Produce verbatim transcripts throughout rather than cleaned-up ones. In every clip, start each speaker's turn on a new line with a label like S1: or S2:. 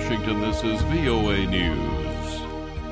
S1: Washington, this is V O A News.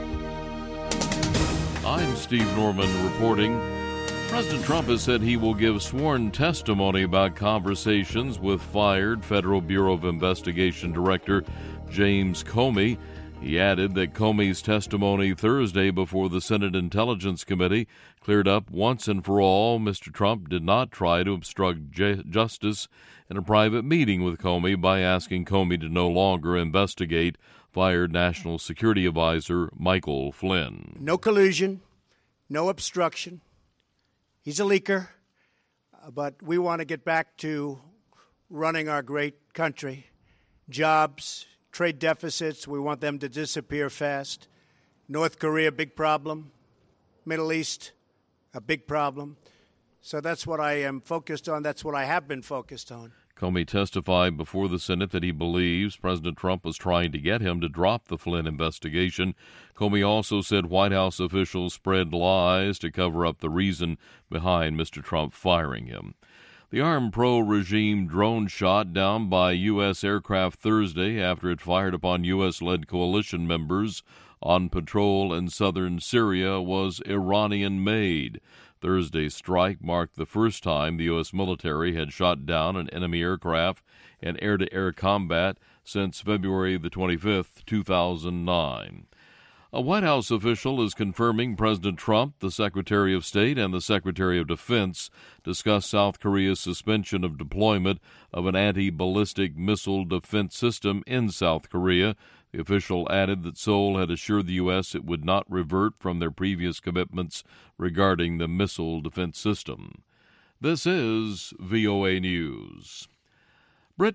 S1: I'm Steve Norman reporting. President Trump has said he will give sworn testimony about conversations with fired Federal Bureau of Investigation Director James Comey. He added that Comey's testimony Thursday before the Senate Intelligence Committee cleared up once and for all Mister Trump did not try to obstruct j- justice in a private meeting with Comey by asking Comey to no longer investigate fired National Security Advisor Michael Flynn.
S2: No collusion, no obstruction. He's a leaker, but we want to get back to running our great country. Jobs, trade deficits, we want them to disappear fast. North Korea, big problem. Middle East, a big problem. So that's what I am focused on. That's what I have been focused on.
S1: Comey testified before the Senate that he believes President Trump was trying to get him to drop the Flynn investigation. Comey also said White House officials spread lies to cover up the reason behind Mister Trump firing him. The armed pro-regime drone shot down by U S aircraft Thursday after it fired upon U S-led coalition members on patrol in southern Syria was Iranian-made. Thursday's strike marked the first time the U S military had shot down an enemy aircraft in air-to-air combat since February the twenty-fifth, two thousand nine. A White House official is confirming President Trump, the Secretary of State, and the Secretary of Defense discussed South Korea's suspension of deployment of an anti-ballistic missile defense system in South Korea. The official added that Seoul had assured the U S it would not revert from their previous commitments regarding the missile defense system. This is V O A News.